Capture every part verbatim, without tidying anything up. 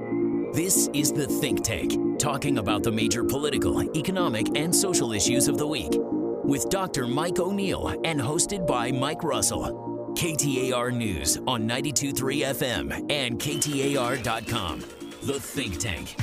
This is The Think Tank, talking about the major political, economic, and social issues of the week, with Doctor Mike O'Neill and hosted by Mike Russell. K T A R News on ninety-two point three F M and K T A R dot com. The Think Tank.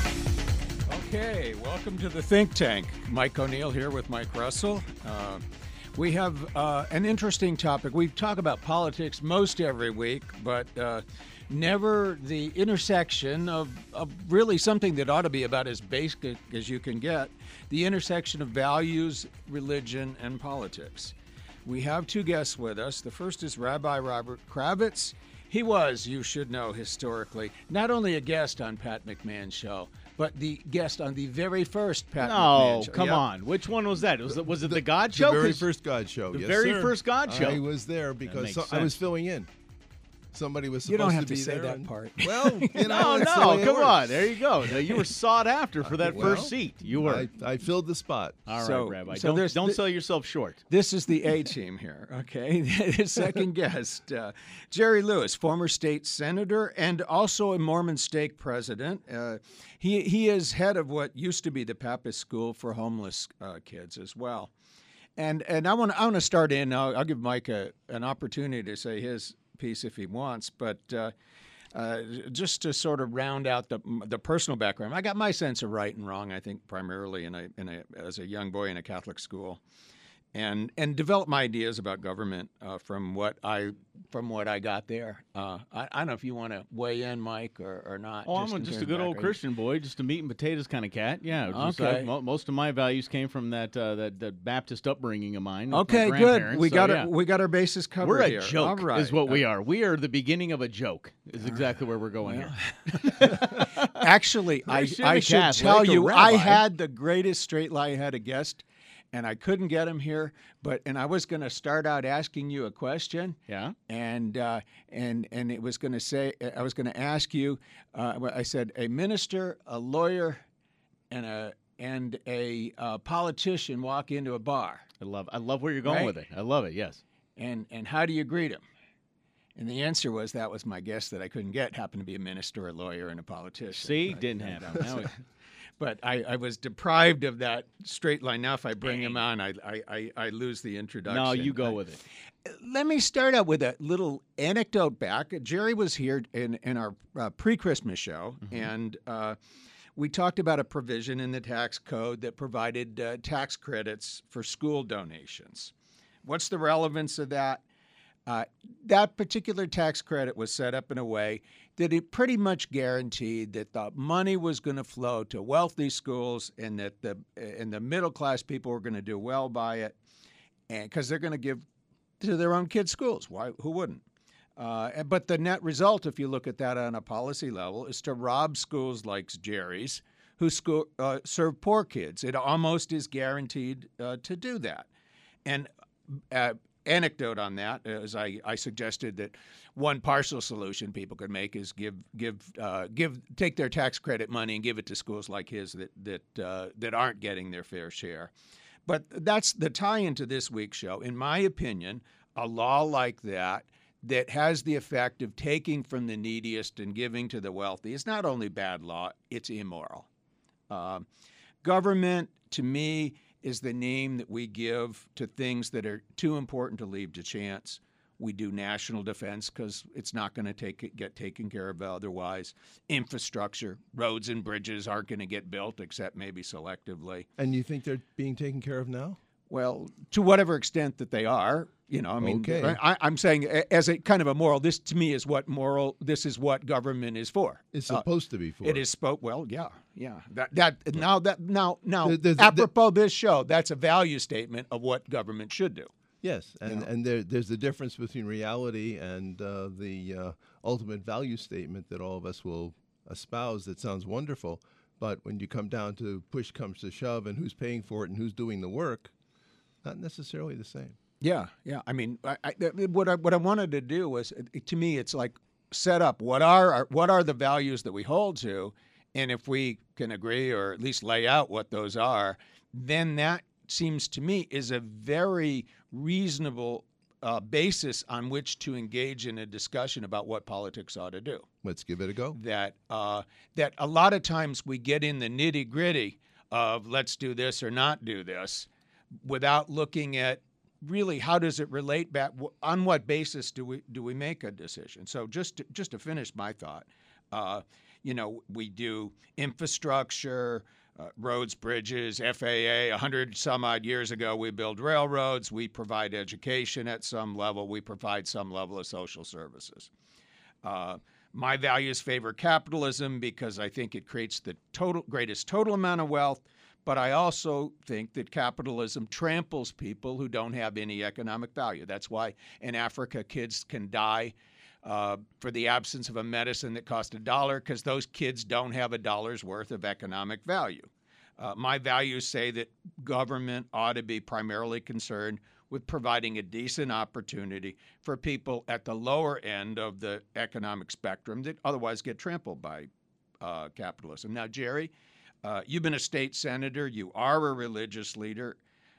Okay, welcome to The Think Tank. Mike O'Neill here with Mike Russell. Uh, we have uh, an interesting topic. We talk about politics most every week, but uh, never the intersection of, of really something that ought to be about as basic as you can get, the intersection of values, religion, and politics. We have two guests with us. The first is Rabbi Robert Kravitz. He was, you should know historically, not only a guest on Pat McMahon's show, but the guest on the very first Pat no, McMahon show. come Yep. on. Which one was that? Was it, was it the, The- God The Show? very 'Cause first God show. The yes, very sir. first God Show. I was there because makes so, I was sense. filling in. Somebody was supposed You don't have to be to say there. that and- part. Well, you know, No, that's the no, way it come works. on. There you go. No, You were sought after for that Well, first seat. You were. I, I filled the spot. All right, So- Rabbi. so don't there's don't the- sell yourself short. This is the A team here, okay? The second guest, uh, Jerry Lewis, former state senator and also a Mormon stake president. Uh, he he is head of what used to be the Papist School for Homeless uh, Kids as well. And and I want I want to start in. I'll, I'll give Mike a, an opportunity to say his piece if he wants, but. Uh, Uh, just to sort of round out the the personal background, I got my sense of right and wrong. I think primarily in a, in a as a young boy in a Catholic school, and and developed my ideas about government uh, from what I from what I got there. Uh, I, I don't know if you want to weigh in, Mike, or, or not. Oh, just I'm in just terms a good of old background. Christian boy, just a meat and potatoes kind of cat. Yeah. just, Okay. uh, mo- most of my values came from that uh, that, that Baptist upbringing of mine. with my Okay, good. grandparents, We so, got yeah. our, we got our bases covered We're a here. joke, All right. is what we are. We are the beginning of a joke. Is exactly where we're going Well, here. Actually, I, Christian, I a should Catholic, tell a you, I rabbi. had the greatest straight lie. I had a guest, and I couldn't get him here. But and I was going to start out asking you a question, Yeah. and uh, and and it was going to say I was going to ask you. Uh, well, I said a minister, a lawyer, and a and a uh, politician walk into a bar, I love I love where you're going Right? with it. I love it. Yes. and and how do you greet him? And the answer was that was my guess that I couldn't get. Happened to be a minister, a lawyer, and a politician. See, But- didn't happen. Now we- But I, I was deprived of that straight line. Now, if I bring him on, I, I, I, I lose the introduction. no, you go I- with it. Let me start out with a little anecdote back. Jerry was here in, in our uh, pre-Christmas show, Mm-hmm. and uh, we talked about a provision in the tax code that provided uh, tax credits for school donations. What's the relevance of that? Uh, that particular tax credit was set up in a way that it pretty much guaranteed that the money was going to flow to wealthy schools, and that the and the middle class people were going to do well by it, and because they're going to give to their own kids' schools. Why? Who wouldn't? Uh, but the net result, if you look at that on a policy level, is to rob schools like Jerry's, who school, uh, serve poor kids. It almost is guaranteed uh, to do that. And uh, anecdote on that, as I, I suggested that one partial solution people could make is give give uh, give take their tax credit money and give it to schools like his that that uh, that aren't getting their fair share. But that's the tie-in to this week's show. In my opinion, a law like that that has the effect of taking from the neediest and giving to the wealthy is not only bad law, it's immoral. Um, government, to me, is the name that we give to things that are too important to leave to chance. We do national defense because it's not going to take get taken care of otherwise. Infrastructure, roads and bridges aren't going to get built except maybe selectively. And you think they're being taken care of now? Well, to whatever extent that they are, you know, I mean, Okay. I, I'm saying a- as a kind of a moral, this to me is what moral, this is what government is for. It's Uh, supposed to be for. It is spoke well, yeah, yeah. That that now that now now The- the- the- apropos this show, that's a value statement of what government should do. Yes, and know. and there, there's a difference between reality and uh, the uh, ultimate value statement that all of us will espouse. That sounds wonderful, but when you come down to push comes to shove, and who's paying for it and who's doing the work, not necessarily the same. Yeah, yeah. I mean, I, I, what I what I wanted to do was, to me, it's like set up what are our, what are the values that we hold to, and if we can agree or at least lay out what those are, then that seems to me is a very reasonable uh, basis on which to engage in a discussion about what politics ought to do. Let's give it a go. That uh, that a lot of times we get in the nitty gritty of let's do this or not do this, without looking at really how does it relate back. On what basis do we do we make a decision? So just to, just to finish my thought, uh, you know, we do infrastructure. Uh, roads, bridges, F A A. A hundred some odd years ago, we build railroads. We provide education at some level. We provide some level of social services. Uh, my values favor capitalism because I think it creates the total greatest total amount of wealth. But I also think that capitalism tramples people who don't have any economic value. That's why in Africa, kids can die Uh, for the absence of a medicine that cost a dollar, because those kids don't have a dollar's worth of economic value. Uh, my values say that government ought to be primarily concerned with providing a decent opportunity for people at the lower end of the economic spectrum that otherwise get trampled by uh, capitalism. Now, Jerry, uh, you've been a state senator. You are a religious leader.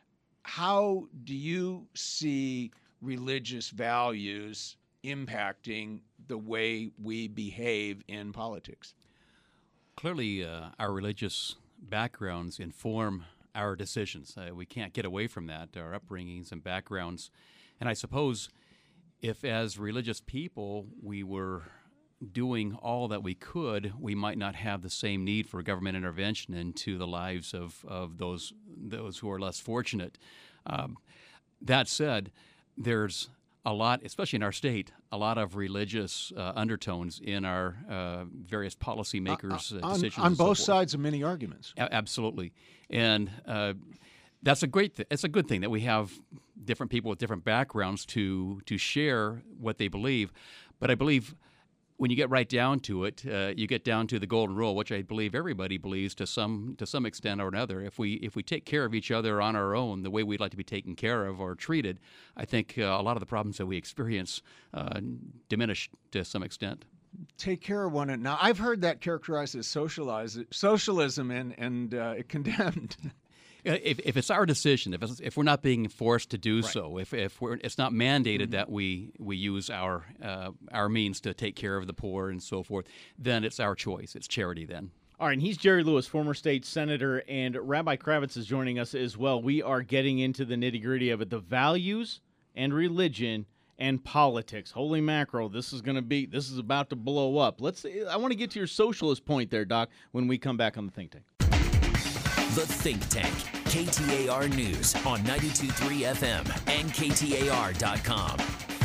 How do you see religious values impacting the way we behave in politics? Clearly, uh, our religious backgrounds inform our decisions. Uh, we can't get away from that, our upbringings and backgrounds. And I suppose if as religious people we were doing all that we could, we might not have the same need for government intervention into the lives of, of those, those who are less fortunate. Um, that said, there's a lot, especially in our state, a lot of religious uh, undertones in our uh, various policymakers' uh, on, decisions. On and so both forth. sides of many arguments. A- absolutely. And uh, that's a great th- it's a good thing that we have different people with different backgrounds to to share what they believe. But I believe when you get right down to it, uh, you get down to the golden rule, which I believe everybody believes to some to some extent or another. If we if we take care of each other on our own, the way we'd like to be taken care of or treated, I think uh, a lot of the problems that we experience uh, diminish to some extent. Take care of one another. Now, I've heard that characterized as socialize, socialism and and uh, condemned. If, if it's our decision, if it's, if we're not being forced to do Right. so, if if we're it's not mandated mm-hmm. that we we use our uh, our means to take care of the poor and so forth, then it's our choice. It's charity then. All right, and he's Jerry Lewis, former state senator, and Rabbi Kravitz is joining us as well. We are getting into the nitty-gritty of it, the values and religion and politics. Holy mackerel, this is going to be, this is about to blow up. Let's. I want to get to your socialist point there, Doc, when we come back on the Think Tank. The Think Tank, K T A R News on ninety-two point three F M and K T A R dot com.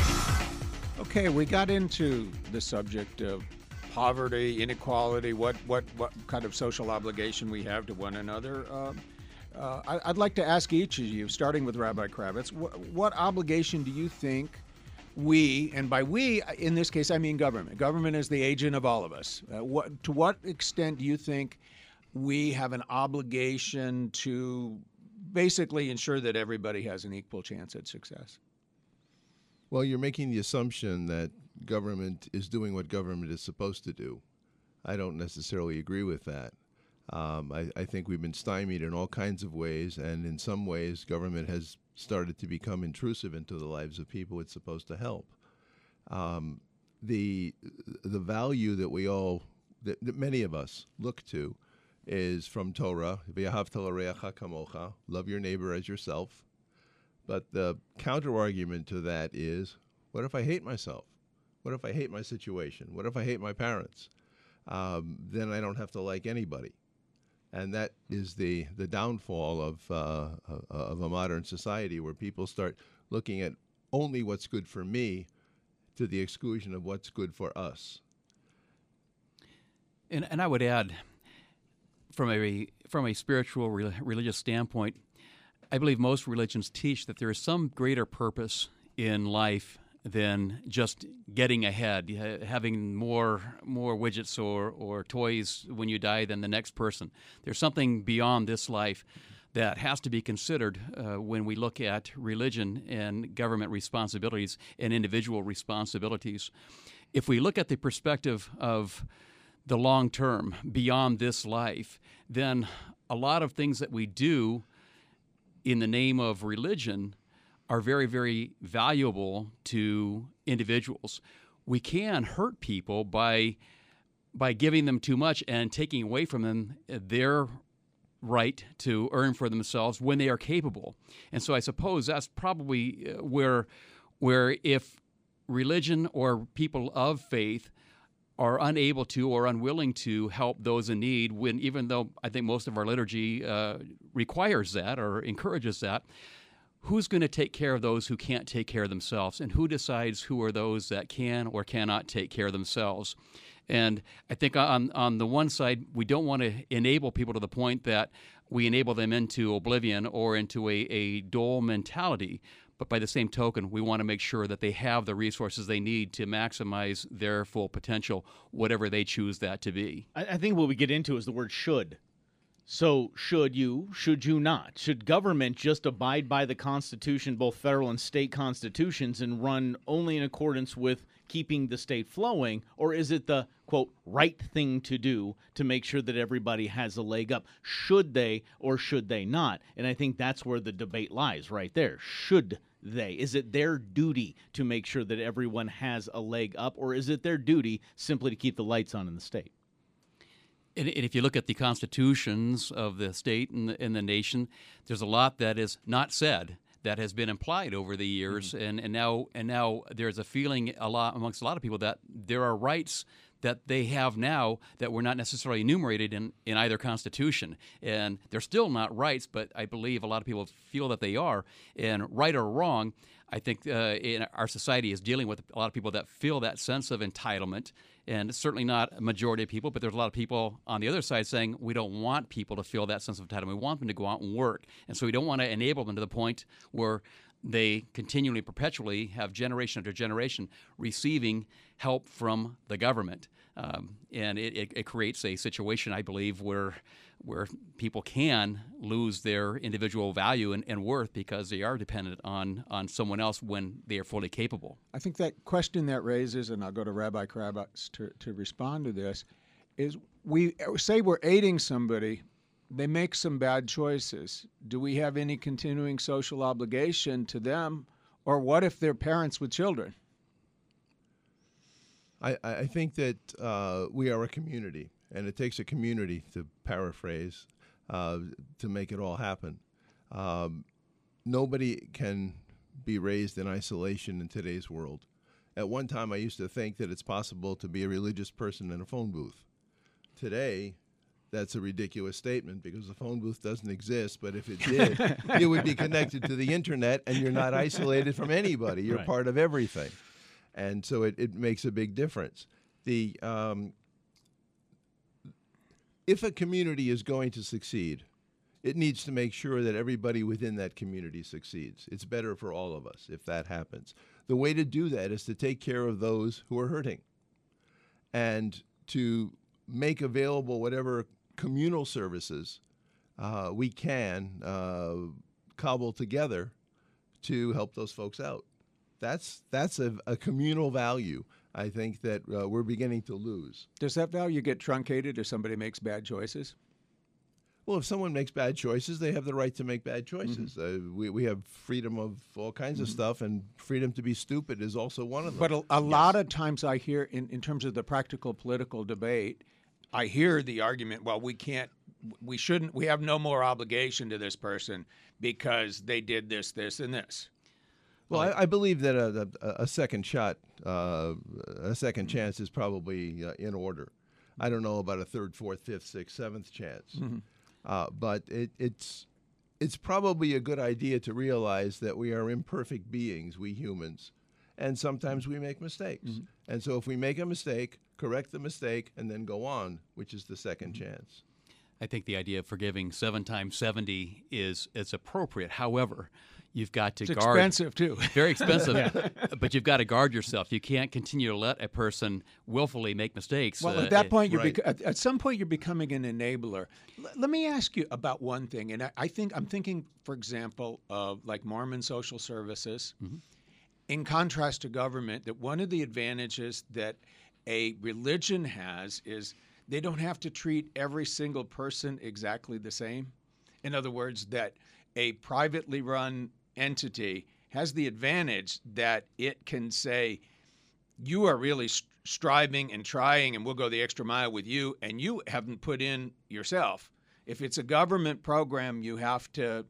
Okay, we got into the subject of poverty, inequality, what what, what kind of social obligation we have to one another. Uh, uh, I, I'd like to ask each of you, starting with Rabbi Kravitz, what, what obligation do you think we, and by we, in this case, I mean government. Government is the agent of all of us. Uh, what, to what extent do you think we have an obligation to basically ensure that everybody has an equal chance at success? Well, you're making the assumption that government is doing what government is supposed to do. I don't necessarily agree with that. Um, I, I think we've been stymied in all kinds of ways, and in some ways, government has started to become intrusive into the lives of people it's supposed to help. Um, the the value that we all, that, that many of us look to, is from Torah, V'ahavta l'reacha kamocha, love your neighbor as yourself. But the counter-argument to that is, what if I hate myself? What if I hate my situation? What if I hate my parents? Um, then I don't have to like anybody. And that is the, the downfall of, uh, of a modern society, where people start looking at only what's good for me to the exclusion of what's good for us. And, and I would add, from a from a spiritual re- religious standpoint, I believe most religions teach that there is some greater purpose in life than just getting ahead, having more more widgets or, or toys when you die than the next person. There's something beyond this life that has to be considered uh, when we look at religion and government responsibilities and individual responsibilities. If we look at the perspective of the long term, beyond this life, then a lot of things that we do in the name of religion are very, very valuable to individuals. we can hurt people by by giving them too much and taking away from them their right to earn for themselves when they are capable. And so I suppose that's probably where where if religion or people of faith are unable to or unwilling to help those in need, when even though I think most of our liturgy uh, requires that or encourages that, who's going to take care of those who can't take care of themselves? And who decides who are those that can or cannot take care of themselves? And I think on on the one side, we don't want to enable people to the point that we enable them into oblivion or into a, a dole mentality. But by the same token, we want to make sure that they have the resources they need to maximize their full potential, whatever they choose that to be. I, I think what we get into is the word should. So should you, should you not? Should government just abide by the Constitution, both federal and state constitutions, and run only in accordance with keeping the state flowing? Or is it the, quote, right thing to do to make sure that everybody has a leg up? Should they or should they not? And I think that's where the debate lies right there. Should they? Is it their duty to make sure that everyone has a leg up, or is it their duty simply to keep the lights on in the state? And if you look at the constitutions of the state and the, and the nation, there's a lot that is not said that has been implied over the years, mm-hmm. and, and now and now there's a feeling a lot amongst a lot of people that there are rights that they have now that were not necessarily enumerated in, in either constitution. And they're still not rights, but I believe a lot of people feel that they are. And right or wrong, I think uh, in our society is dealing with a lot of people that feel that sense of entitlement. And it's certainly not a majority of people, but there's a lot of people on the other side saying we don't want people to feel that sense of entitlement. We want them to go out and work. And so we don't want to enable them to the point where they continually, perpetually have generation after generation receiving help from the government. Um, and it, it, it creates a situation, I believe, where where people can lose their individual value and, and worth because they are dependent on, on someone else when they are fully capable. I think that question that raises, and I'll go to Rabbi Kravitz to, to respond to this, is we say we're aiding somebody, they make some bad choices. Do we have any continuing social obligation to them, or what if they're parents with children? I, I think that uh, we are a community, and it takes a community, to paraphrase, uh, to make it all happen. Um, nobody can be raised in isolation in today's world. At one time, I used to think that it's possible to be a religious person in a phone booth. Today, that's a ridiculous statement because the phone booth doesn't exist, but if it did, it would be connected to the internet, and you're not isolated from anybody. You're Right. part of everything. And so it, it makes a big difference. The um, if a community is going to succeed, it needs to make sure that everybody within that community succeeds. It's better for all of us if that happens. The way to do that is to take care of those who are hurting and to make available whatever communal services uh, we can uh, cobble together to help those folks out. That's that's a, a communal value, I think, that uh, we're beginning to lose. Does that value get truncated if somebody makes bad choices? Well, if someone makes bad choices, they have the right to make bad choices. Mm-hmm. Uh, we, we have freedom of all kinds mm-hmm. of stuff, and freedom to be stupid is also one of them. But a, a yes. lot of times I hear, in, in terms of the practical political debate, I hear the argument, well, we can't, we shouldn't, we have no more obligation to this person because they did this, this, and this. Well, I, I believe that a, a, a second shot, uh, a second chance is probably uh, in order. I don't know about a third, fourth, fifth, sixth, seventh chance. Mm-hmm. Uh, but it, it's it's probably a good idea to realize that we are imperfect beings, we humans, and sometimes we make mistakes. Mm-hmm. And so if we make a mistake, correct the mistake, and then go on, which is the second mm-hmm. chance. I think the idea of forgiving seven times seventy is is appropriate. However, you've got to it's guard. It's expensive, too. Very expensive, yeah. But you've got to guard yourself. You can't continue to let a person willfully make mistakes. Well, uh, at that point, you're right. bec- at, at some point, you're becoming an enabler. L- let me ask you about one thing, and I, I think I'm thinking, for example, of like Mormon social services, mm-hmm. in contrast to government. That one of the advantages that a religion has is they don't have to treat every single person exactly the same. In other words, that a privately run entity has the advantage that it can say, you are really st- striving and trying, and we'll go the extra mile with you, and you haven't put in yourself. If it's a government program, you have to.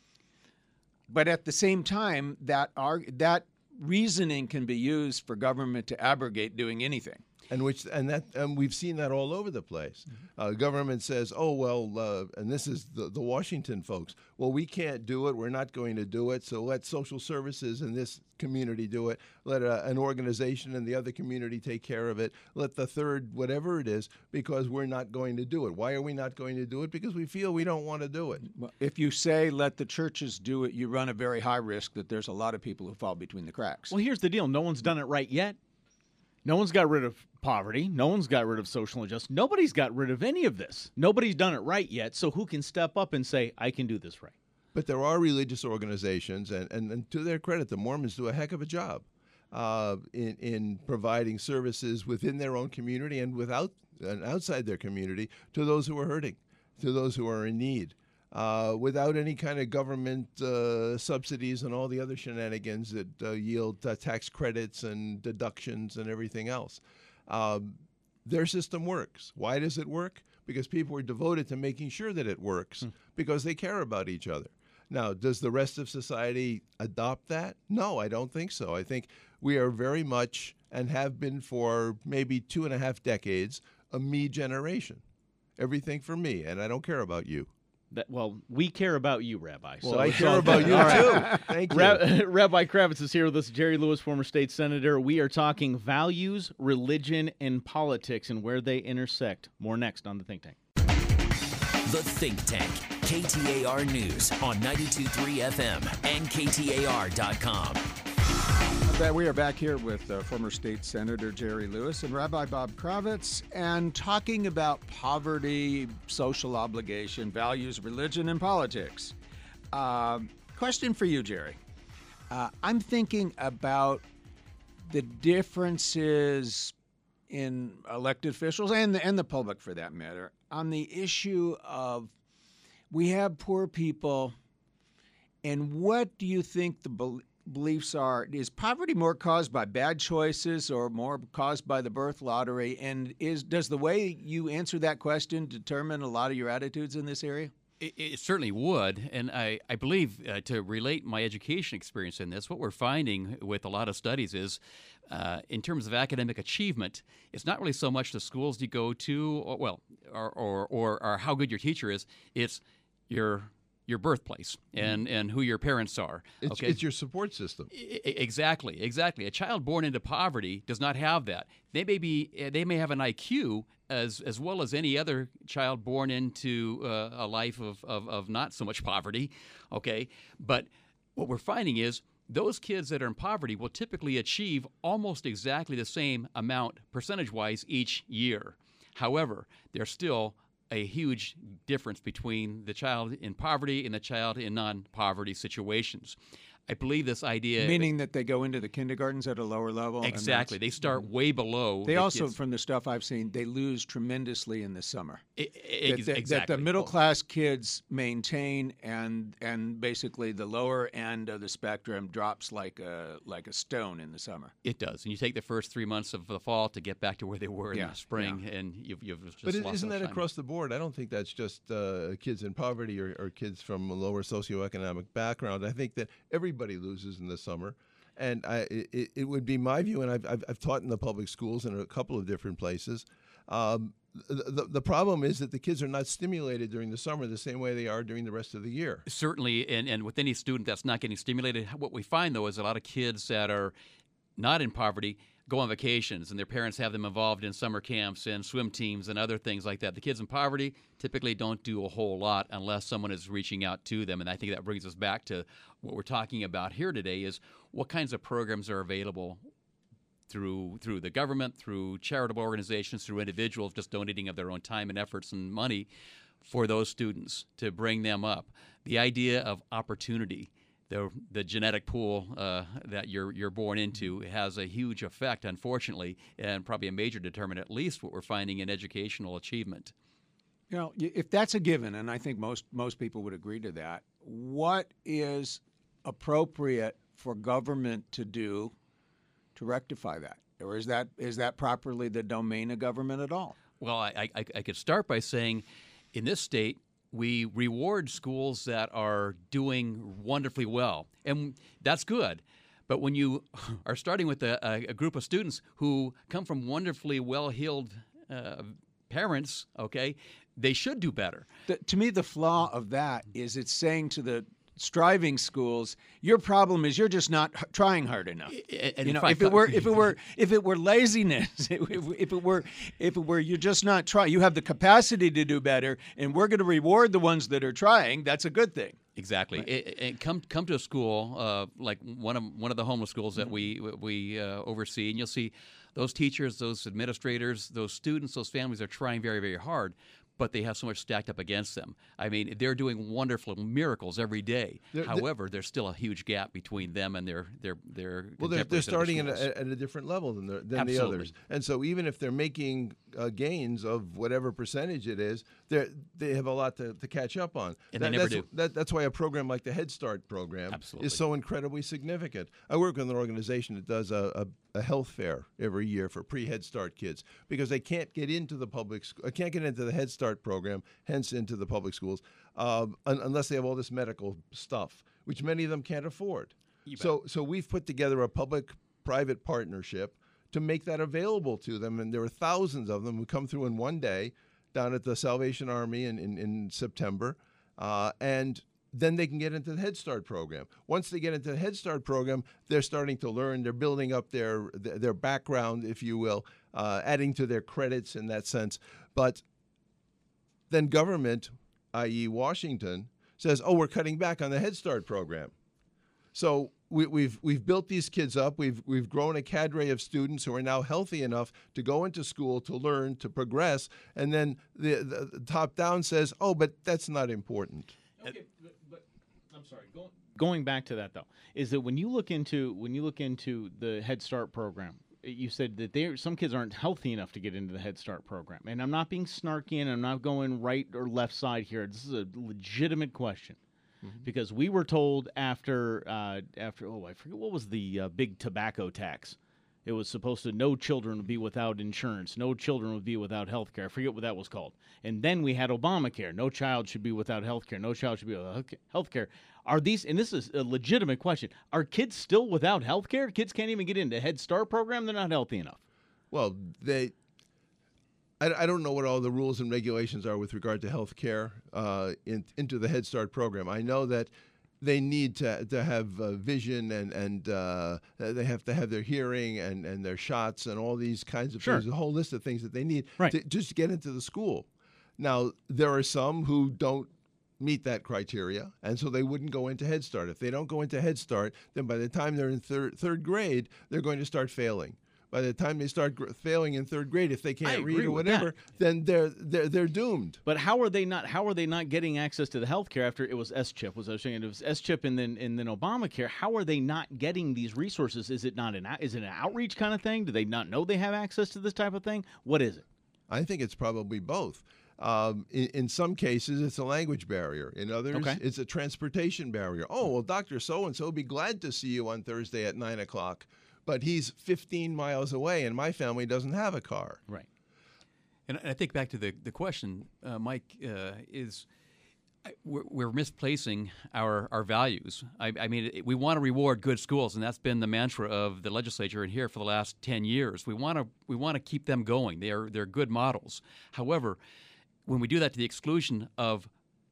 But at the same time, that arg- that reasoning can be used for government to abrogate doing anything. And which and that and we've seen that all over the place. Mm-hmm. Uh, government says, "Oh well," uh, and this is the, the Washington folks. Well, we can't do it. We're not going to do it. So let social services in this community do it. Let a, an organization in the other community take care of it. Let the third, whatever it is, because we're not going to do it. Why are we not going to do it? Because we feel we don't want to do it. Well, if you say let the churches do it, you run a very high risk that there's a lot of people who fall between the cracks. Well, here's the deal: no one's done it right yet. No one's got rid of poverty. No one's got rid of social injustice. Nobody's got rid of any of this. Nobody's done it right yet. So who can step up and say, I can do this right? But there are religious organizations, and, and, and to their credit, the Mormons do a heck of a job uh, in, in providing services within their own community and without and outside their community to those who are hurting, to those who are in need. Uh, without any kind of government uh, subsidies and all the other shenanigans that uh, yield uh, tax credits and deductions and everything else. Um, their system works. Why does it work? Because people are devoted to making sure that it works hmm. because they care about each other. Now, does the rest of society adopt that? No, I don't think so. I think we are very much, and have been for maybe two and a half decades, a me generation. Everything for me, and I don't care about you. That, well, we care about you, Rabbi. Well, so I care about you, too. Thank you. Ra- Rabbi Kravitz is here with us, Jerry Lewis, former state senator. We are talking values, religion, and politics and where they intersect. More next on The Think Tank. The Think Tank, K T A R News on ninety-two point three F M and K T A R dot com. We are back here with uh, former state senator Jerry Lewis and Rabbi Bob Kravitz, and talking about poverty, social obligation, values, religion, and politics. Uh, question for you, Jerry. Uh, I'm thinking about the differences in elected officials and the, and the public, for that matter, on the issue of we have poor people, and what do you think the belief beliefs are? Is poverty more caused by bad choices or more caused by the birth lottery? And is does the way you answer that question determine a lot of your attitudes in this area? It, it certainly would. And I, I believe uh, to relate my education experience in this, what we're finding with a lot of studies is uh, in terms of academic achievement, it's not really so much the schools you go to, or, well, or, or, or, or how good your teacher is. It's your your birthplace and, and who your parents are. It's, okay? it's your support system. I, exactly, exactly. A child born into poverty does not have that. They may be, they may have an I Q as as well as any other child born into uh, a life of, of, of not so much poverty, okay? But what we're finding is those kids that are in poverty will typically achieve almost exactly the same amount percentage-wise each year. However, there's still a huge difference between the child in poverty and the child in non-poverty situations. I believe this idea... Meaning that they go into the kindergartens at a lower level? Exactly. They start way below. They the also, kids. from the stuff I've seen, they lose tremendously in the summer. I, I, that, that, exactly. that the middle-class kids maintain, and and basically the lower end of the spectrum drops like a like a stone in the summer. It does. And you take the first three months of the fall to get back to where they were in Yeah, the spring, yeah. and you've, you've just But lost isn't those that time. across the board? I don't think that's just uh, kids in poverty or, or kids from a lower socioeconomic background. I think that everybody loses in the summer. And I, it, it would be my view, and I've, I've, I've taught in the public schools in a couple of different places. Um, the, the, the problem is that the kids are not stimulated during the summer the same way they are during the rest of the year. Certainly, and, and with any student that's not getting stimulated, what we find, though, is a lot of kids that are not in poverty go on vacations, and their parents have them involved in summer camps and swim teams and other things like that. The kids in poverty typically don't do a whole lot unless someone is reaching out to them, and I think that brings us back to what we're talking about here today is what kinds of programs are available through through the government, through charitable organizations, through individuals just donating of their own time and efforts and money for those students to bring them up. The idea of opportunity, the the genetic pool uh, that you're you're born into has a huge effect, unfortunately, and probably a major determinant, at least what we're finding in educational achievement. You know, if that's a given, and I think most most people would agree to that, what is appropriate for government to do to rectify that? or is that is that properly the domain of government at all? Well, I, I, I could start by saying in this state, we reward schools that are doing wonderfully well, and that's good. But when you are starting with a, a group of students who come from wonderfully well-heeled uh, parents, okay, they should do better. The, to me, the flaw of that is it's saying to the striving schools, your problem is you're just not h- trying hard enough. And you know, if I if it thought- were if it were if it were laziness, if, if it were if it were you're just not trying, you have the capacity to do better, and we're going to reward the ones that are trying. That's a good thing. Exactly. It, it, come come to a school uh, like one of one of the homeless schools that we we uh, oversee, and you'll see those teachers, those administrators, those students, those families are trying very, very hard, but they have so much stacked up against them. I mean, they're doing wonderful miracles every day. They're- However, there's still a huge gap between them and their their their. Well, they're, they're contemporaries at other starting at schools. a, at a different level than the, than the Absolutely. others, and so even if they're making uh, gains of whatever percentage it is, they they have a lot to, to catch up on. And they never that's, do. That, that's why a program like the Head Start program Absolutely. is so incredibly significant. I work with an organization that does a, a, a health fair every year for pre-Head Start kids because they can't get into the public, sc- uh, can't get into the Head Start program, hence into the public schools, um, un- unless they have all this medical stuff, which many of them can't afford. So, so we've put together a public-private partnership to make that available to them, and there are thousands of them who come through in one day down at the Salvation Army in, in, in September, uh, and then they can get into the Head Start program. Once they get into the Head Start program, they're starting to learn, they're building up their their, their background, if you will, uh, adding to their credits in that sense. But then government, that is. Washington, says, oh, we're cutting back on the Head Start program. So we, we've we've built these kids up. We've we've grown a cadre of students who are now healthy enough to go into school, to learn, to progress. And then the, the, the top down says, oh, but that's not important. Okay, but, but I'm sorry. Going, going back to that though, is that when you look into when you look into the Head Start program, you said that there some kids aren't healthy enough to get into the Head Start program, and I'm not being snarky and I'm not going right or left side here. This is a legitimate question. Mm-hmm. Because we were told after, uh, after oh, I forget, what was the uh, big tobacco tax? It was supposed to, no children would be without insurance. No children would be without health care. I forget what that was called. And then we had Obamacare. No child should be without health care. No child should be without health care. Are these, and this is a legitimate question, are kids still without health care? Kids can't even get into Head Start program? They're not healthy enough. Well, they. I, I don't know what all the rules and regulations are with regard to health care uh, in, into the Head Start program. I know that they need to to have uh, vision and and uh, they have to have their hearing and, and their shots and all these kinds of Sure. things, a whole list of things that they need Right. to just get into the school. Now, there are some who don't meet that criteria, and so they wouldn't go into Head Start. If they don't go into Head Start, then by the time they're in thir- third grade, they're going to start failing. By the time they start gr- failing in third grade, if they can't agree read or with whatever, that. then they're they're they're doomed. But how are they not? How are they not getting access to the health care after it was S chip? Was I was saying it was S chip and then and then Obamacare? How are they not getting these resources? Is it not an out- is it an outreach kind of thing? Do they not know they have access to this type of thing? What is it? I think it's probably both. Um, in, in some cases, it's a language barrier. In others, Okay. it's a transportation barrier. Oh, well, Doctor So-and-so will be glad to see you on Thursday at nine o'clock, but he's fifteen miles away, and my family doesn't have a car. Right. And I think back to the, the question, uh, Mike, uh, is I- we're, we're misplacing our, our values. I, I mean, it- we want to reward good schools, and that's been the mantra of the legislature in here for the last ten years. We want to we want to keep them going. They are they're good models. However, when we do that to the exclusion of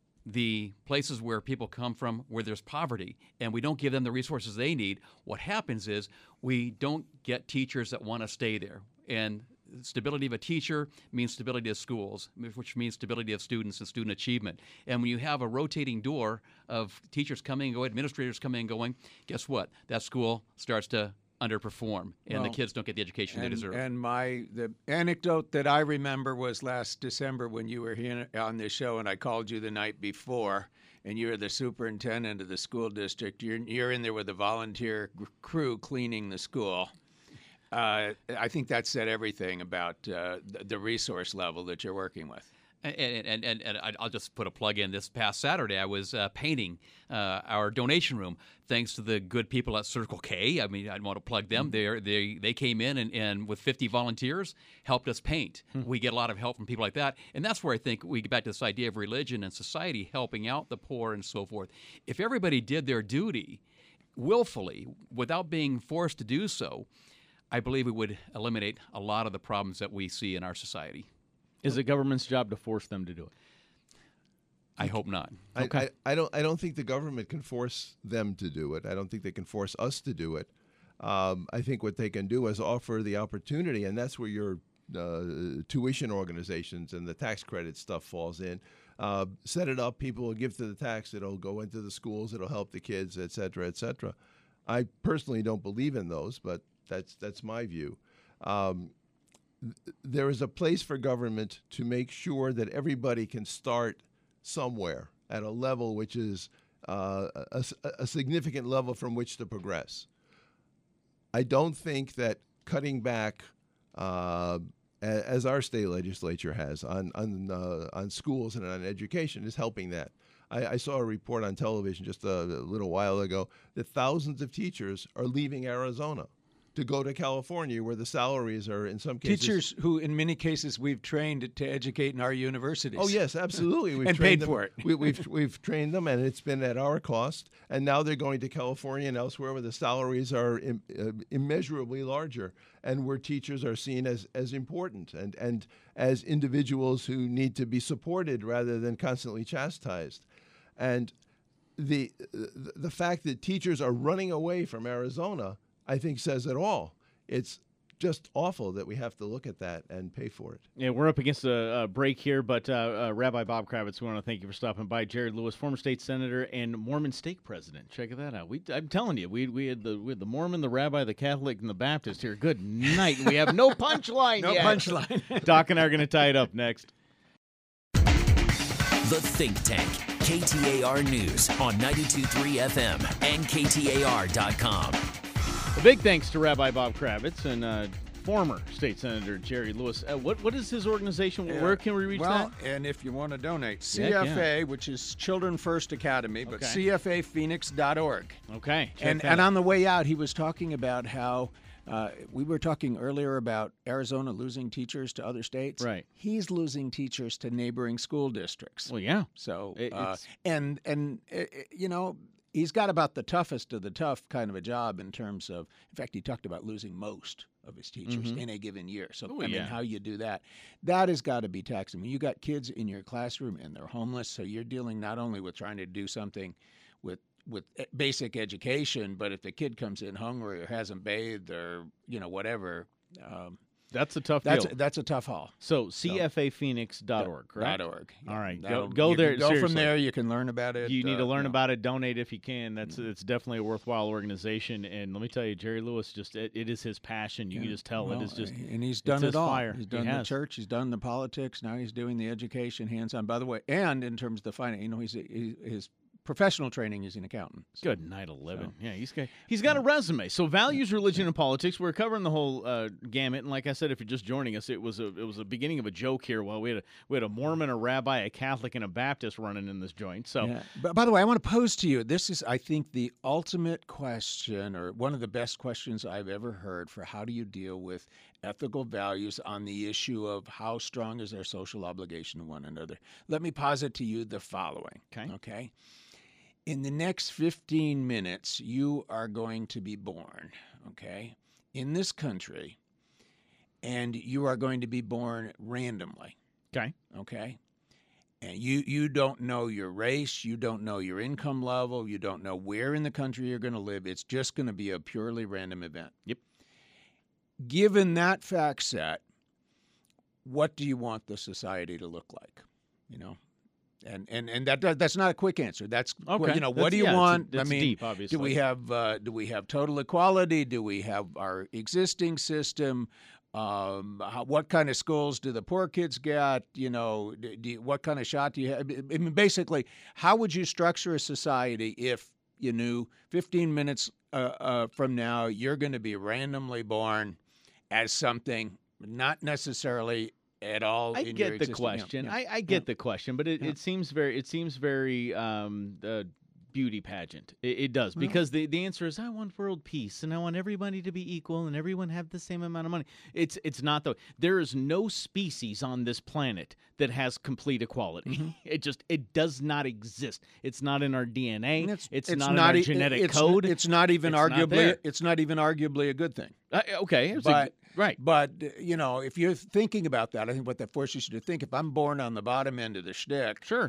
the places where people come from where there's poverty and we don't give them the resources they need, what happens is we don't get teachers that want to stay there. And stability of a teacher means stability of schools, which means stability of students and student achievement. And when you have a rotating door of teachers coming and going, administrators coming and going, guess what? That school starts to underperform, and Well, the kids don't get the education they And, deserve. and my the anecdote that I remember was last December when you were here on this show, and I called you the night before, and you were the superintendent of the school district. You're you're in there with a volunteer g- crew cleaning the school. Uh, I think that said everything about uh, the, the resource level that you're working with. And, and, and, and I'll just put a plug in. This past Saturday, I was uh, painting uh, our donation room, thanks to the good people at Circle K. I mean, I want to plug them. Mm-hmm. They they came in and, and with fifty volunteers, helped us paint. Mm-hmm. We get a lot of help from people like that. And that's where I think we get back to this idea of religion and society helping out the poor and so forth. If everybody did their duty willfully, without being forced to do so, I believe it would eliminate a lot of the problems that we see in our society. Is it government's job to force them to do it? I hope not. I, Okay. I, I don't. I don't think the government can force them to do it. I don't think they can force us to do it. Um, I think what they can do is offer the opportunity, and that's where your uh, tuition organizations and the tax credit stuff falls in. Uh, set it up. People will give to the tax. It'll go into the schools. It'll help the kids, et cetera, et cetera. I personally don't believe in those, but that's that's my view. Um, There is a place for government to make sure that everybody can start somewhere at a level which is uh, a, a significant level from which to progress. I don't think that cutting back, uh, as our state legislature has, on on, uh, on schools and on education is helping that. I, I saw a report on television just a, a little while ago that thousands of teachers are leaving Arizona to go to California, where the salaries are in some cases Teachers who, in many cases, we've trained to educate in our universities. Oh yes, absolutely. We've And trained paid them. for it. we, we've we've trained them, and it's been at our cost. And now they're going to California and elsewhere, where the salaries are Im, uh, immeasurably larger, and where teachers are seen as as important and and as individuals who need to be supported rather than constantly chastised. And the the fact that teachers are running away from Arizona, I think, says it all. It's just awful that we have to look at that and pay for it. Yeah, we're up against a, a break here, but uh, uh, Rabbi Bob Kravitz, we want to thank you for stopping by. Jared Lewis, former state senator and Mormon stake president. Check that out. We, I'm telling you, we we had the we had the Mormon, the Rabbi, the Catholic, and the Baptist here. Good night. We have no punchline No yet. punchline. Doc and I are going to tie it up next. The Think Tank, K T A R News on ninety-two point three F M and K T A R dot com. A big thanks to Rabbi Bob Kravitz and uh, former state senator Jerry Lewis. Uh, what what is his organization? Yeah. Where can we reach well, that? and if you want to donate, C Heck F A, yeah. which is Children First Academy, but Okay. C F A Phoenix dot org. Okay. check And that and out. on the way out, he was talking about how uh, we were talking earlier about Arizona losing teachers to other states. Right. He's losing teachers to neighboring school districts. Well, yeah. So, It- uh, it's- and and uh, you know, he's got about the toughest of the tough kind of a job in terms of. In fact, he talked about losing most of his teachers Mhm. in a given year. So, Oh, I mean, yeah. how you do that, that has got to be taxing. When you got kids in your classroom and they're homeless, so you're dealing not only with trying to do something with with e- basic education, but if the kid comes in hungry or hasn't bathed or you know whatever. Um, That's a tough that's deal. a, that's a tough haul. So C F A Phoenix dot org, correct? Dot org. All right, go- That'll- go you there, can Go seriously. from there. You can learn about it. You need to uh, learn you know. about it. Donate if you can. That's it's definitely a worthwhile organization. And let me tell you, Jerry Lewis just it, it is his passion. You can just tell Well, it is just. and he's done his it all. fire. He's He done the has. church. He's done the politics. Now he's doing the education, hands-on. By the way, and in terms of the finance, you know, he's he, his professional training is an accountant. So, Good night, eleven. So- Yeah, he's got he's got a resume. So values, religion, and politics. We're covering the whole uh, gamut. And like I said, if you're just joining us, it was a it was the beginning of a joke here. While we had a we had a Mormon, a Rabbi, a Catholic, and a Baptist running in this joint. So Yeah. But by the way, I want to pose to you. This is, I think, the ultimate question, or one of the best questions I've ever heard for how do you deal with ethical values on the issue of how strong is our social obligation to one another. Let me posit to you the following. Okay. Okay. In the next fifteen minutes, you are going to be born, okay, in this country, and you are going to be born randomly, okay, okay? And you, you don't know your race, you don't know your income level, you don't know where in the country you're going to live. It's just going to be a purely random event. Yep. Given that fact set, what do you want the society to look like? You know? And and and that that's not a quick answer. That's okay. you know, That's- what do you yeah, it's a- want? It's I mean, deep, obviously. do we have uh, do we have total equality? Do we have our existing system? Um, how, what kind of schools do the poor kids get? You know, do, do you, what kind of shot do you have? I mean, basically, how would you structure a society if you knew fifteen minutes uh, uh, from now you're going to be randomly born as something, not necessarily at all. I in your get the existing- yeah, question. yeah, I, I get yeah. the question, but it, Yeah. it seems very it seems very um, uh, beauty pageant. It, it does because the, the answer is I want world peace and I want everybody to be equal and everyone have the same amount of money. It's it's not though. There is no species on this planet that has complete equality. Mm-hmm. It just it does not exist. It's not in our D N A. And It's, not, in our e- genetic it's, code. It's not even It's not arguably. there. it's not even arguably a good thing. Uh, okay, it's a- But right. But uh, you know, if you're thinking about that, I think what that forces you to think: if I'm born on the bottom end of the shtick, Sure.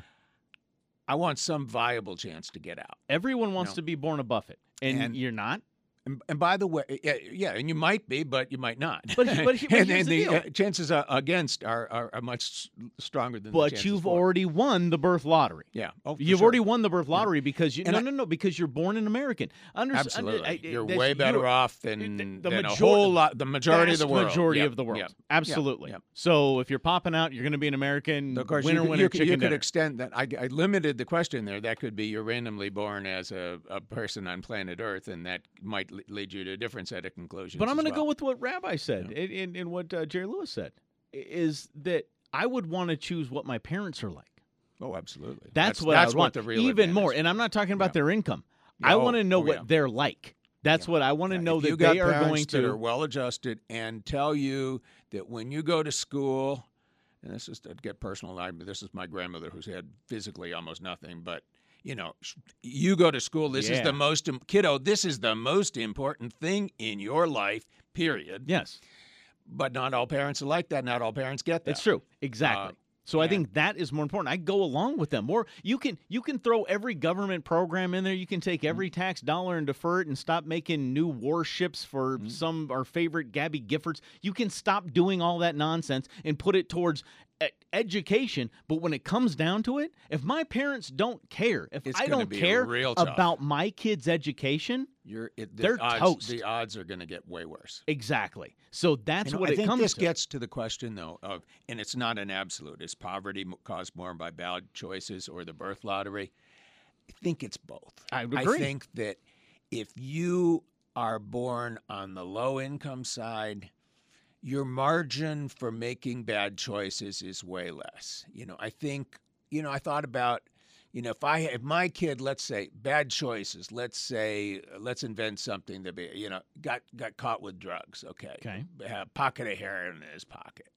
I want some viable chance to get out. Everyone wants No. to be born a Buffett, and, And- you're not. And, and by the way, yeah, yeah, and you might be, but you might not. But he- but he- but and, here's and the the deal. uh, chances are against are, are, are much s- stronger than. the But chances you've for. already won the birth lottery. Yeah, oh, for You've sure. already won the birth lottery because you And no I- no no because you're born an American. Under, Absolutely, under- I- you're that's- way better you're- off the- than, the than major- a whole lot. The majority of the vast world. majority Yep, of the world. yep, Absolutely. yep. So if you're popping out, you're going to be an American. Of course, winner, you could, winner, you could, chicken you could dinner. extend that. I, I limited the question there. That could be you're randomly born as a, a person on planet Earth, and that might le- lead you to a different set of conclusions. But I'm as going to well. go with what Rabbi said and, and, and what uh, Jerry Lewis said i- is that I would want to choose what my parents are like. Oh, absolutely. That's, what that's I would want. the real Even more. advantage. And I'm not talking about Yeah. their income. Yeah, I oh, want to know oh, what yeah. they're like. That's what I want to Yeah, know if that you got they are parents going that to. are well adjusted and tell you that when you go to school, and this is to get personal, I, this is my grandmother who's had physically almost nothing, but you know, sh- you go to school. This is Yeah. the most im- kiddo. This is the most important thing in your life. Period. Yes. But not all parents are like that. Not all parents get that. It's true. Exactly. Uh, so I and- think that is more important. I go along with them. Or you can you can throw every government program in there. You can take every tax dollar and defer it and stop making new warships for some our favorite Gabby Giffords. You can stop doing all that nonsense and put it towards e- education. But when it comes down to it, if my parents don't care, if It's I gonna don't be care real tough. about my kids' education, You're, it, the They're odds, toast. The odds are going to get way worse. exactly. So that's You know, what I it think comes this to. gets to the question, though, of, and it's not an absolute. Is poverty m- caused more by bad choices or the birth lottery? I think it's both. I would agree. I think that if you are born on the low income side, your margin for making bad choices is way less. You know, I think, you know, I thought about, you know, if I, if my kid, let's say, bad choices, let's say, uh, let's invent something that be, you know, got got caught with drugs. Okay, Okay. a pocket of heroin in his pocket,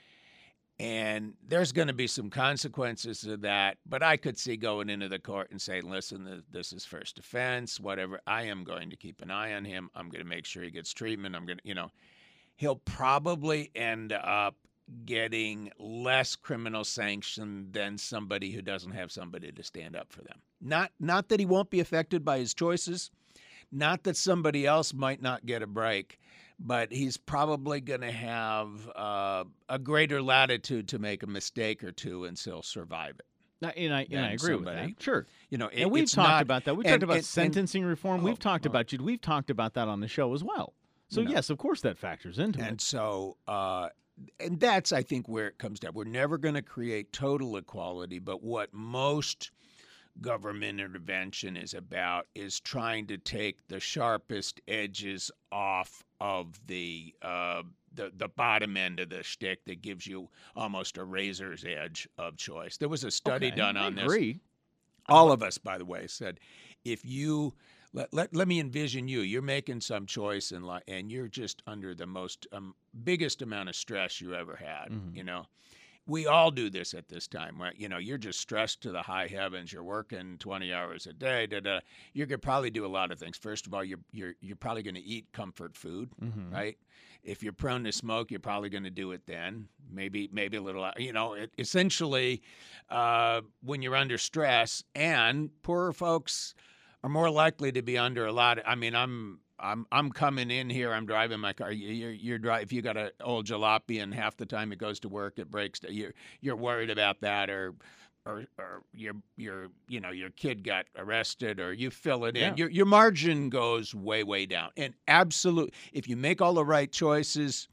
and there's going to be some consequences to that. But I could see going into the court and saying, listen, th- this is first offense, whatever. I am going to keep an eye on him. I'm going to make sure he gets treatment. I'm going to, you know, he'll probably end up getting less criminal sanction than somebody who doesn't have somebody to stand up for them. Not not that he won't be affected by his choices, not that somebody else might not get a break, but he's probably going to have uh, a greater latitude to make a mistake or two and still survive it. Uh, And I, and I than agree with somebody. that. Sure. You know, it- And we've it's talked not- about that. We've and- talked about and- and- sentencing reform. We've Oh, talked oh. about you. We've talked about that on the show as well. So You know. yes, of course that factors into And it. so, uh, and that's, I think, where it comes down. We're never going to create total equality, but what most government intervention is about is trying to take the sharpest edges off of the uh, the the bottom end of the stick that gives you almost a razor's edge of choice. There was a study Okay, done I on this. agree. All of us, by the way, said if you let, let, let me envision you. You're making some choice in life, and you're just under the most um, biggest amount of stress you ever had. Mhm. You know, we all do this at this time, right? You know, you're just stressed to the high heavens. You're working twenty hours a day. Da, da. You could probably do a lot of things. First of all, you're you're you're probably going to eat comfort food, Mhm. right? If you're prone to smoke, you're probably going to do it then. Maybe maybe a little. You know, it, essentially, uh, when you're under stress, and poorer folks are more likely to be under a lot. Of, I mean, I'm I'm I'm coming in here. I'm driving my car. You- You're you're driving. If you got an old jalopy and half the time it goes to work, it breaks. You're you're worried about that, or or or your your you know your kid got arrested, or you fill it in. Yeah. Your your margin goes way way down. And absolute, if you make all the right choices,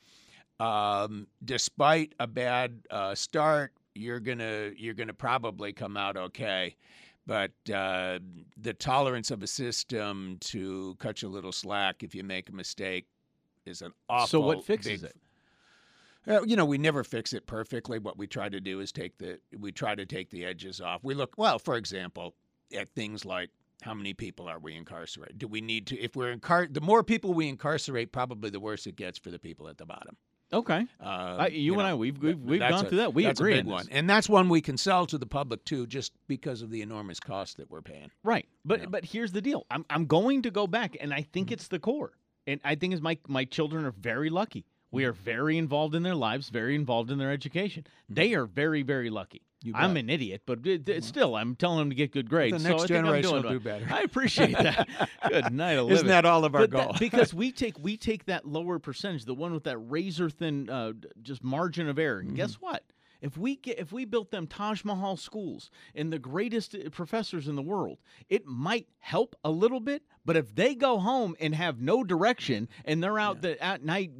um, despite a bad uh, start, you're gonna you're gonna probably come out okay. But uh, the tolerance of a system to cut you a little slack if you make a mistake is an awful. So what fixes big- it? Uh, you know, we never fix it perfectly. What we try to do is take the we try to take the edges off. We look, well, for example, at things like how many people are we incarcerated? Do we need to? If we're incar- the more people we incarcerate, probably the worse it gets for the people at the bottom. Okay. Uh, Uh, you, you and know, I, we've we've, we've that's gone a- through that. We that's agree a big on one, this. and that's one we can sell to the public too, just because of the enormous cost that we're paying. Right. But Yeah. but here's the deal. I'm I'm going to go back, and I think Mm-hmm. it's the core. And I think is my my children are very lucky. We are very involved in their lives, very involved in their education. They are very, very lucky. Mm-hmm. You I'm bet. an idiot, but it, it's still, I'm telling them to get good grades. The next so I think I'm generation doing will do well. better. I appreciate that. Good night, of living. Isn't that all of our But that- goal? because we take we take that lower percentage, the one with that razor thin, uh, just margin of error. And Mm-hmm. guess what? If we get if we built them Taj Mahal schools and the greatest uh, professors in the world, it might help a little bit. But if they go home and have no direction and they're out the, at night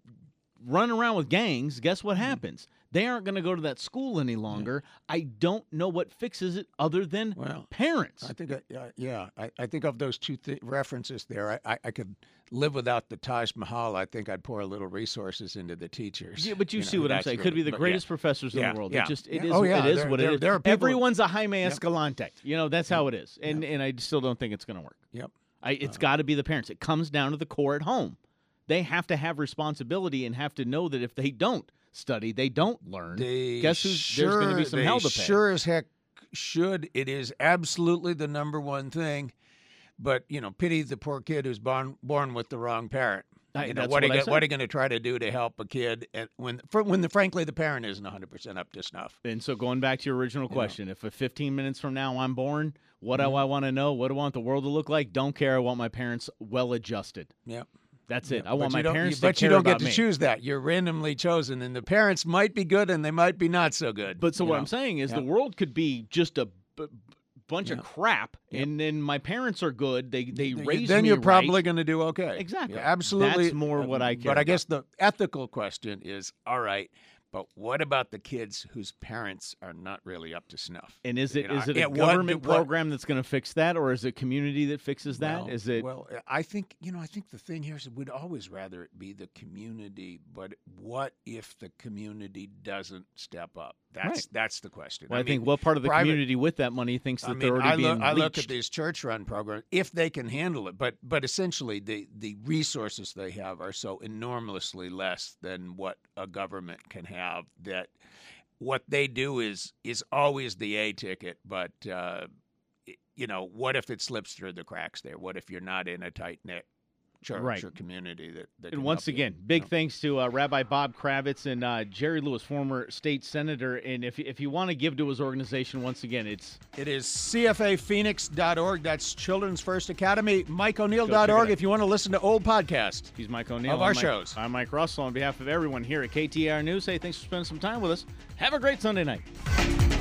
running around with gangs, guess what happens? They aren't going to go to that school any longer. I don't know what fixes it other than Well, parents. I think, I- uh, yeah, I, I think of those two th- references there, I, I, I could live without the Taj Mahal. I think I'd pour a little resources into the teachers. Yeah, but you, know, see what I'm that's saying. really- Could be the but greatest yeah. professors in Yeah, the world. yeah, It just it yeah. is Oh, yeah, it is there- what there- it is. there are people- Everyone's a Jaime Yep. Escalante. You know, that's how it is. And and I still don't think it's going to work. Yep. I, it's got to be the parents. It comes down to the core at home. They have to have responsibility and have to know that if they don't study, they don't learn. They Guess who's there's going to be sure- some they hell to pay. Sure as heck should. It is absolutely the number one thing. But, you know, pity the poor kid who's born born with the wrong parent. I- You know, that's what, are what I you, said. what are you going to try to do to help a kid and when, for, when the, frankly, the parent isn't one hundred percent up to snuff? And so going back to your original question, if at fifteen minutes from now I'm born, what Mm-hmm. do I want to know? What do I want the world to look like? Don't care. I want my parents well adjusted. Yep. That's it. I But want you my don't- parents you, to But you care don't get about to me. choose that. You're randomly chosen, and the parents might be good and they might be not so good. But so you what know? I'm saying is Yeah. the world could be just a b- bunch Yeah. of crap, Yep. and then my parents are good. They they Then you- raise then me you're right. probably going to do okay. Exactly. Yeah, absolutely. That's more what I care But I about. guess the ethical question is, all right, but what about the kids whose parents are not really up to snuff? And is it You know, is it yeah, a what government do- what- program that's going to fix that, or is it community that fixes that? Well, Is it Well, I think you know. I think the thing here is we'd always rather it be the community, but what if the community doesn't step up? That's Right. that's the question. Well, I, mean, think what part of the private- community with that money thinks that I mean, they're already I being look, I look leached? at these church-run programs if they can handle it, but but essentially the the resources they have are so enormously less than what a government can have that what they do is is always the A ticket, but uh, i- you know, what if it slips through the cracks there? What if you're not in a tight knit church Right. or community that, that And can once help you, again, you big know? thanks to uh, Rabbi Bob Kravitz and uh, Jerry Lewis, former state senator. And if if you want to give to his organization, once again, it's It is C F A Phoenix dot org. That's Children's First Academy. Mike O'Neill Go dot check it org out. if you want to listen to old podcasts. he's Mike O'Neill. Of our I'm Mike- shows. I'm Mike Russell. On behalf of everyone here at K T A R News, hey, thanks for spending some time with us. Have a great Sunday night.